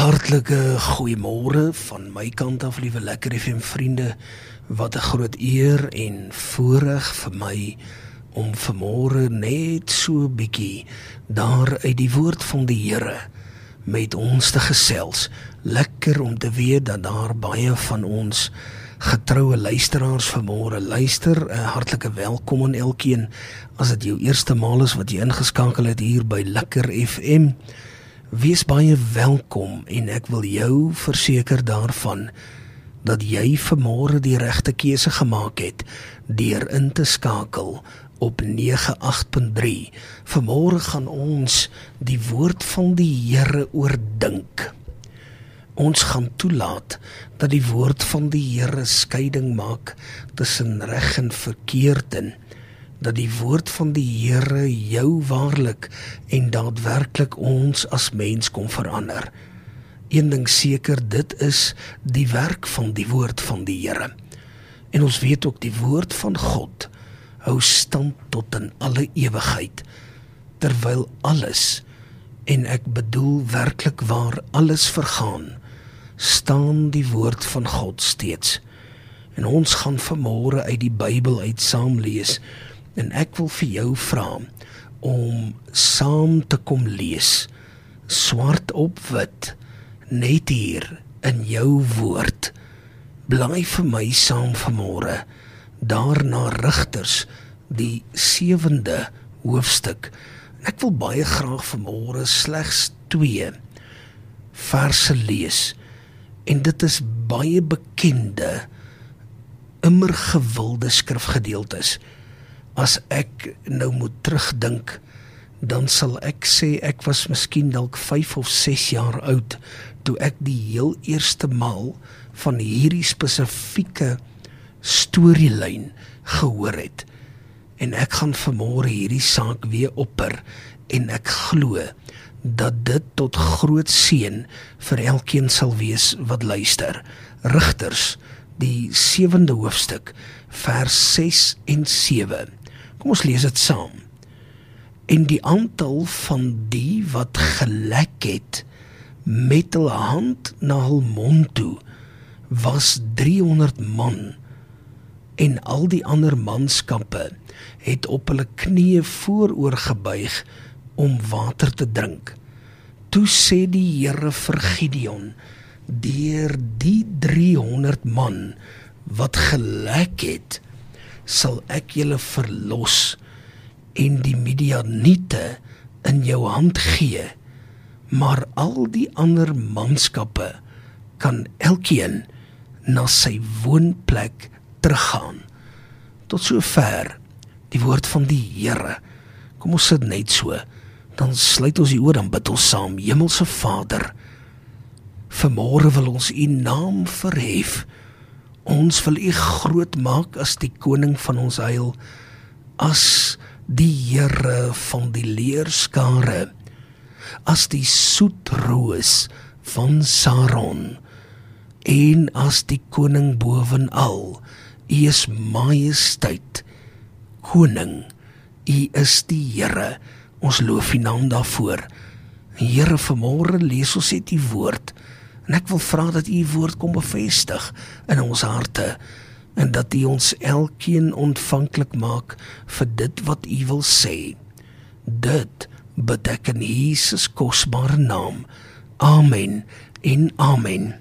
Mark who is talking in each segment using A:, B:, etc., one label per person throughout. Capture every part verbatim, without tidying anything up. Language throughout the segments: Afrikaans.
A: Hartlike goeiemôre van my kant af, liewe Lekker F M vriende. Wat 'n groot eer en voorreg vir my om vanmôre net so bietjie daar uit die woord van die Here met ons te gesels. Lekker om te weet dat daar baie van ons getroue luisteraars vanmôre luister. 'n Hartlike welkom aan elkeen. As dit jou eerste maal is wat jy ingeskakel het hier by Lekker F M, wees baie welkom en ek wil jou verseker daarvan dat jy vanmôre die regte keuse gemaak het deur in te skakel op nege agt punt drie. Vanmôre gaan ons die woord van die Here oordink. Ons gaan toelaat dat die woord van die Here skeiding maak tussen reg en verkeerd en dat die woord van die Here jou waarlik en daadwerklik ons as mens kom verander. Een ding seker, dit is die werk van die woord van die Here. En ons weet ook die woord van God hou stand tot in alle ewigheid, terwyl alles, en ek bedoel werklik waar alles vergaan, staan die woord van God steeds. En ons gaan vanmôre uit die Bybel uit saam lees, en ek wil vir jou vra om saam te kom lees, swart op wit, net hier in jou woord. Bly vir my saam vanmôre, daar na Rigters, die sewende hoofstuk. En ek wil baie graag vanmôre slegs twee verse lees, en dit is baie bekende, immer gewilde skrifgedeeltes. As ek nou moet terugdink, dan sal ek sê ek was miskien dalk vyf of ses jaar oud, toe ek die heel eerste maal van hierdie spesifieke storielyn gehoor het. En ek gaan vanmôre hierdie saak weer opper, en ek glo dat dit tot groot seën vir elkeen sal wees wat luister. Rigters, die sewende hoofstuk, vers ses en sewe. Kom ons lees dit saam. En die aantal van die wat gelek het met hul hand na hul mond toe was driehonderd man, en al die ander manskappe het op hulle knieë vooroor gebuig om water te drink. Toe sê die Here vir Gideon, deur die driehonderd man wat gelek het, sal ek julle verlos en die Midianiete in jou hand gee, maar al die ander manskappe kan elkeen na sy woonplek teruggaan. Tot sover die woord van die Here. Kom ons sit net so, dan sluit ons die oor, dan bid ons saam. Hemelse Vader, vanmôre wil ons u naam verhef. Ons wil u groot maak as die koning van ons heil, as die Here van die leerskare, as die soetroos van Saron, en as die koning bovenal. U is majesteit, koning, u is die Here. Ons loof u naam daarvoor. Here, vanmôre lees ons net u woord, en ek wil vra dat u woord kom bevestig in ons harte, en dat u ons elkeen ontvanklik maak vir dit wat u wil sê. Dit bid ek in Jesus kosbare naam. Amen en amen.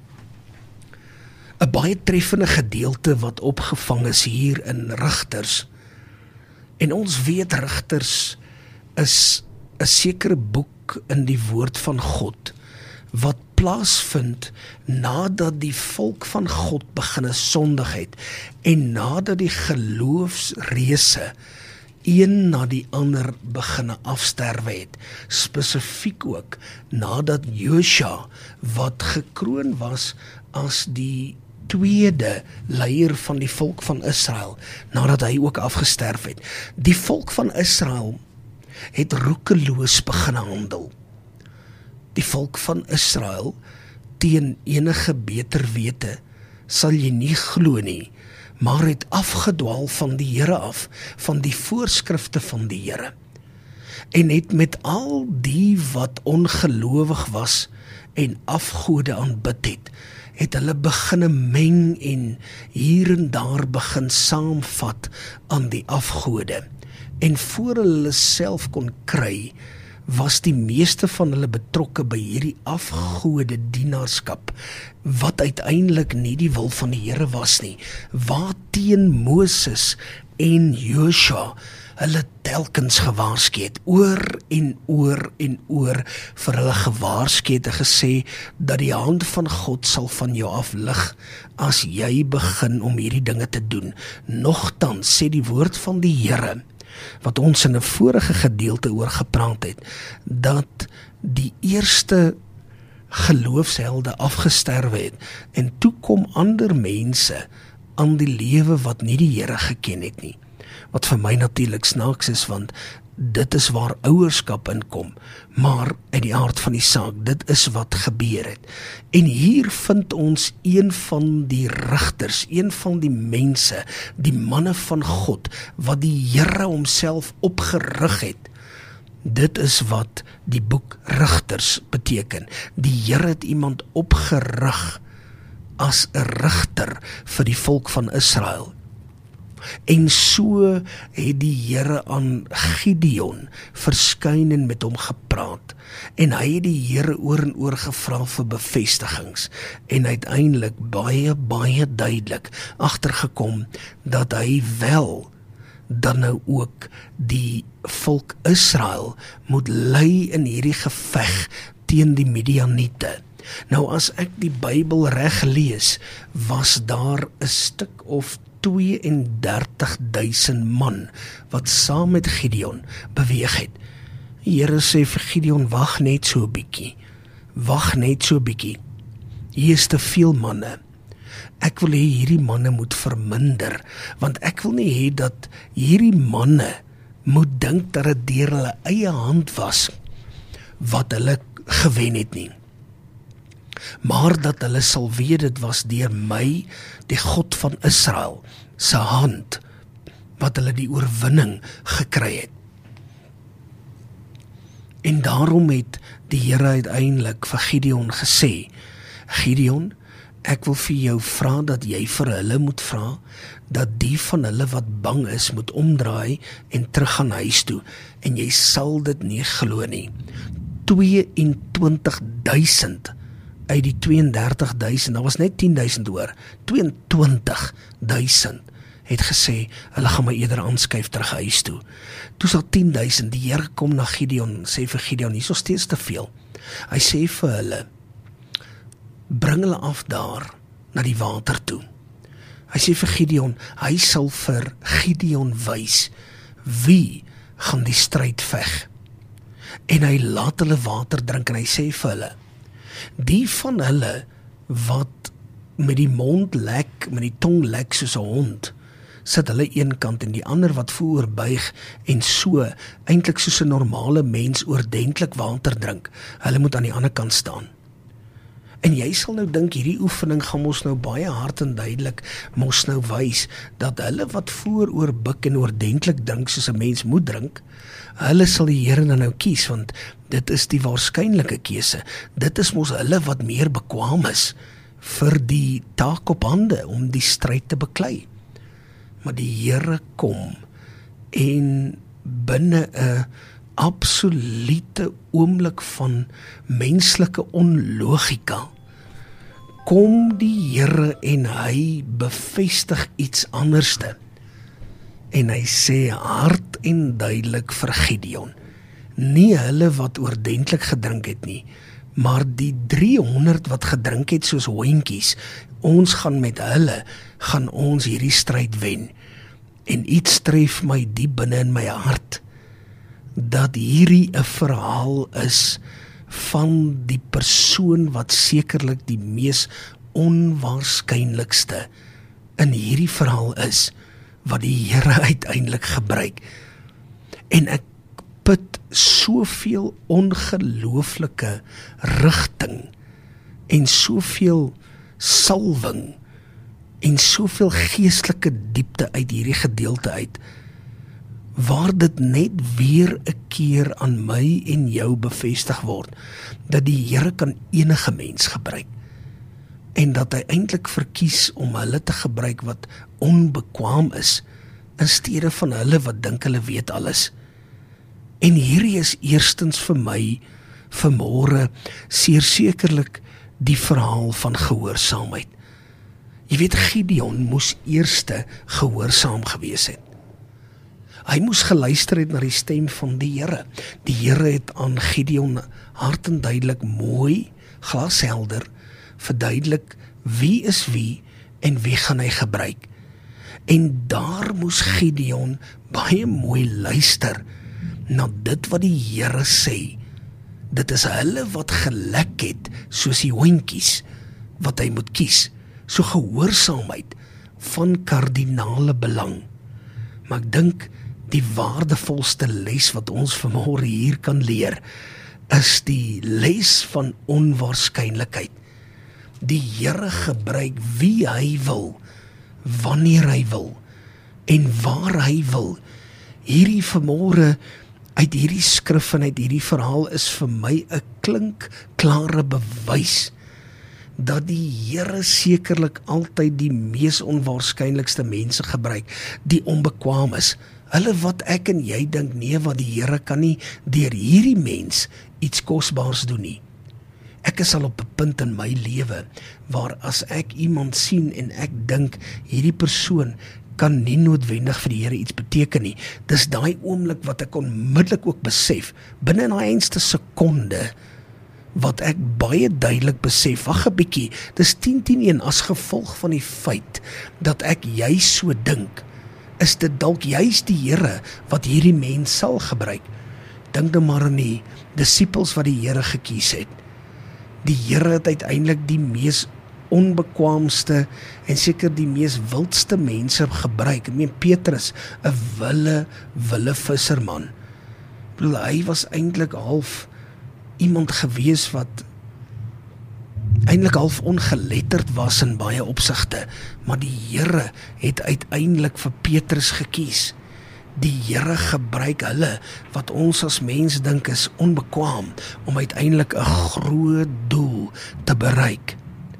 A: 'n baie treffende gedeelte wat opgevang is hier in Rigters. En ons weet Rigters is 'n sekere boek in die woord van God wat plaasvind nadat die volk van God begin sondig het en nadat die geloofsreëse een na die ander begin afsterwe het, spesifiek ook nadat Josua, wat gekroon was as die tweede leier van die volk van Israel, nadat hy ook afgesterf het. Die volk van Israel het roekeloos begin handel. Die volk van Israel, teen enige beter wete, sal jy nie glo nie, maar het afgedwaal van die Here af, van die voorskrifte van die Here, en het met al die wat ongelowig was en afgode aanbid het, het hulle beginne meng en hier en daar begin saamvat aan die afgode. En voor hulle self kon kry, was die meeste van hulle betrokke by hierdie afgode dienaarskap, wat uiteindelik nie die wil van die Here was nie, waarteen Moses en Joshua hulle telkens gewaarsku het, oor en oor en oor vir hulle gewaarsku het en gesê, dat die hand van God sal van jou af lig, as jy begin om hierdie dinge te doen. Nogtans sê die woord van die Here, wat ons in 'n vorige gedeelte oor gepraat het, dat die eerste geloofshelde afgesterwe het, en toe kom ander mense aan die lewe wat nie die Here geken het nie. Wat vir my natuurlik snaaks is, want dit is waar ouerskap inkom, maar uit die aard van die saak, dit is wat gebeur het. En hier vind ons een van die rigters, een van die mense, die manne van God, wat die Here homself opgerig het. Dit is wat die boek Rigters beteken. Die Here het iemand opgerig as 'n rigter vir die volk van Israel. En so het die Here aan Gideon verskyn en met hom gepraat. En hy het die Here oor en oor gevra vir bevestigings. En uiteindelik baie, baie duidelik agtergekom dat hy wel dan nou ook die volk Israel moet lei in hierdie geveg teen die Midianiete. Nou as ek die Bybel reg lees, was daar 'n stuk of twee en dertig duisend man wat saam met Gideon beweeg het. Die Here sê vir Gideon, wag net so 'n bietjie. Wag net so 'n bietjie. Hier is te veel manne. Ek wil hê hierdie manne moet verminder, want ek wil nie hê dat hierdie manne moet dink dat dit deur hulle eie hand was wat hulle gewen het nie. Maar dat hulle sal weet dit was deur my, die God van Israel, se hand, wat hulle die oorwinning gekry het. En daarom het die Here uiteindelik vir Gideon gesê, Gideon, ek wil vir jou vra dat jy vir hulle moet vra, dat die van hulle wat bang is, moet omdraai en terug gaan huis toe, en jy sal dit nie glo nie. twee en twintig duisend uit die twee en dertig duisend, daar was net tien duisend oor, twee en twintig duisend het gesê, hulle gaan my eerder aanskuif terug huis toe. Toe sal tien duisend, die Here kom na Gideon, sê vir Gideon, hier is nog steeds te veel. Hy sê vir hulle, bring hulle af daar, na die water toe. Hy sê vir Gideon, hy sal vir Gideon wys, wie gaan die stryd veg. En hy laat hulle water drink, en hy sê vir hulle, die van hulle wat met die mond lek, met die tong lek soos 'n hond, sit hulle een kant, en die ander wat vooroor buig, en so, eintlik soos 'n normale mens oordentlik water drink, hulle moet aan die ander kant staan. En jy sal nou dink, hierdie oefening gaan ons nou baie hard en duidelik mos nou wys, dat hulle wat vooroor buig en oordentlik drink soos 'n mens moet drink, hulle sal die Here nou kies, want dit is die waarskynlike keuse. Dit is mos hulle wat meer bekwaam is vir die taak op hande om die stryd te beklei. Maar die Here kom en binne 'n absolute oomblik van menslike onlogika kom die Here en hy bevestig iets anderste. En hy sê hard en duidelik vir Gideon, nie hulle wat oordentlik gedrink het nie, maar die driehonderd wat gedrink het soos hondjies, ons gaan met hulle, gaan ons hierdie stryd wen. En iets tref my diep binne in my hart, dat hierdie 'n verhaal is van die persoon wat sekerlik die mees onwaarskynlikste in hierdie verhaal is, wat die Here uiteindelik gebruik. En ek put soveel ongelooflike rigting en soveel salwing en soveel geestelike diepte uit hierdie gedeelte uit, waar dit net weer 'n keer aan my en jou bevestig word, dat die Here kan enige mens gebruik, en dat hy eintlik verkies om hulle te gebruik wat onbekwaam is, in steede van hulle wat dink hulle weet alles. En hierdie is eerstens vir my, vanmôre, sekerlik die verhaal van gehoorsaamheid. Jy weet, Gideon moes eerste gehoorsaam gewees het. Hy moes geluister het na die stem van die Here. Die Here het aan Gideon hart en duidelik mooi, glashelder, verduidelik wie is wie en wie gaan hy gebruik. En daar moes Gideon baie mooi luister na dit wat die Here sê. Dit is hulle wat gelek het, soos die hondjies, wat hy moet kies. So gehoorsaamheid van kardinale belang. Maar ek dink die waardevolste les wat ons vanmôre hier kan leer, is die les van onwaarskynlikheid. Die Here gebruik wie hy wil, wanneer hy wil, en waar hy wil. Hierdie vanmôre, uit hierdie skrif en uit hierdie verhaal is vir my 'n klinkklare bewys, dat die Here sekerlik altyd die mees onwaarskynlikste mense gebruik, die onbekwaam is. Hulle wat ek en jy dink, nee, wat die Here kan nie deur hierdie mens iets kosbaars doen nie. Ek is al op 'n punt in my lewe, waar as ek iemand sien en ek dink, hierdie persoon kan nie noodwendig vir die Here iets beteken nie. Dis daai oomblik wat ek onmiddellik ook besef, binne in daai eenste sekonde, wat ek baie duidelik besef, wag 'n bietjie, dis tien teen een as gevolg van die feit, dat ek juis so dink, is dit dalk juis die Here, wat hierdie mens sal gebruik. Dink nou maar aan die disippels wat die Here gekies het. Die Here het uiteindelik die mees onbekwaamste en seker die mees wildste mense gebruik. Ek meen Petrus, 'n wille, wille visserman. Ek bedoel, hy was eintlik half iemand gewees wat eintlik half ongeletterd was in baie opsigte, maar die Here het uiteindelik vir Petrus gekies. Die Here gebruik hulle wat ons as mens dink is onbekwaam, om uiteindelik 'n groot doel te bereik.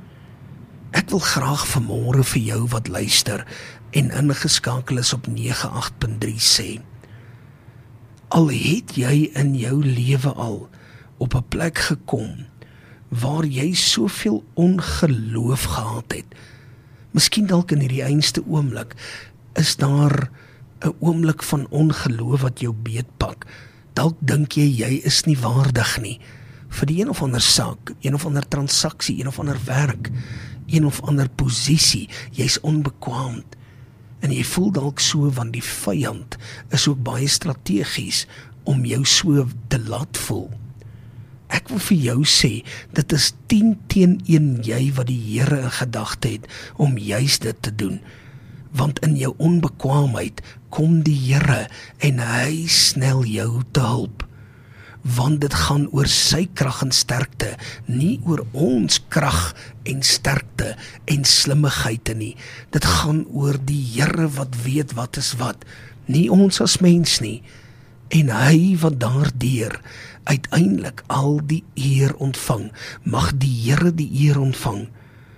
A: Ek wil graag vanmôre vir jou wat luister en ingeskakel is op nege agt punt drie sê, al het jy in jou lewe al op 'n plek gekom waar jy soveel ongeloof gehad het, miskien dalk in hierdie einste oomblik is daar 'n oomblik van ongeloof wat jou beetpak. Dalk dink jy jy is nie waardig nie vir die een of ander saak, een of ander transaksie, een of ander werk, een of ander posisie. Jy's onbekwaamd en jy voel dalk so, want die vyand is ook baie strategies om jou so te laat voel. Ek wil vir jou sê, dit is tien teen een jy wat die Here in gedagte het om juis dit te doen. Want in jou onbekwaamheid kom die Here en hy snel jou te hulp. Want dit gaan oor sy krag en sterkte, nie oor ons krag en sterkte en slimmigheid nie. Dit gaan oor die Here wat weet wat is wat, nie ons as mens nie. En hy wat daardeur uiteindelik al die eer ontvang, mag die Here die eer ontvang.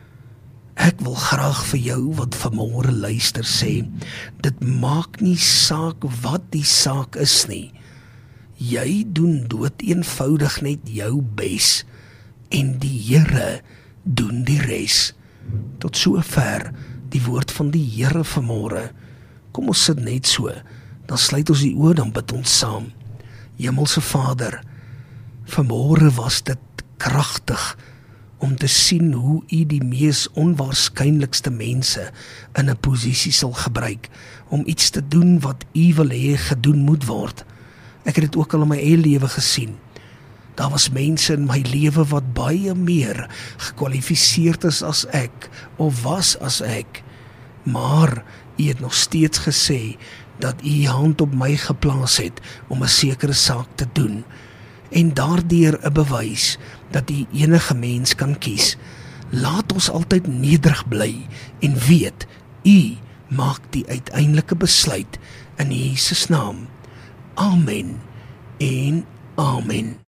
A: Ek wil graag vir jou wat vanmôre luister sê, dit maak nie saak wat die saak is nie. Jy doen dood eenvoudig net jou bes, en die Here doen die res. Tot sover die woord van die Here vanmôre. Kom ons sit net so, dan sluit ons die oë, dan bid ons saam. Hemelse Vader, vanmôre was dit kragtig om te sien hoe U die mees onwaarskynlikste mense in 'n posisie sal gebruik, om iets te doen wat U wil hê gedoen moet word. Ek het dit ook al in my eie lewe gesien. Daar was mense in my lewe wat baie meer gekwalifiseerd is as ek, of was as ek, maar U het nog steeds gesê, dat U hand op my geplaas het, om 'n sekere saak te doen, en daardeur 'n bewys, dat U enige mens kan kies. Laat ons altyd nederig bly, en weet, U maak die uiteindelike besluit in Jesus naam. Amen en amen.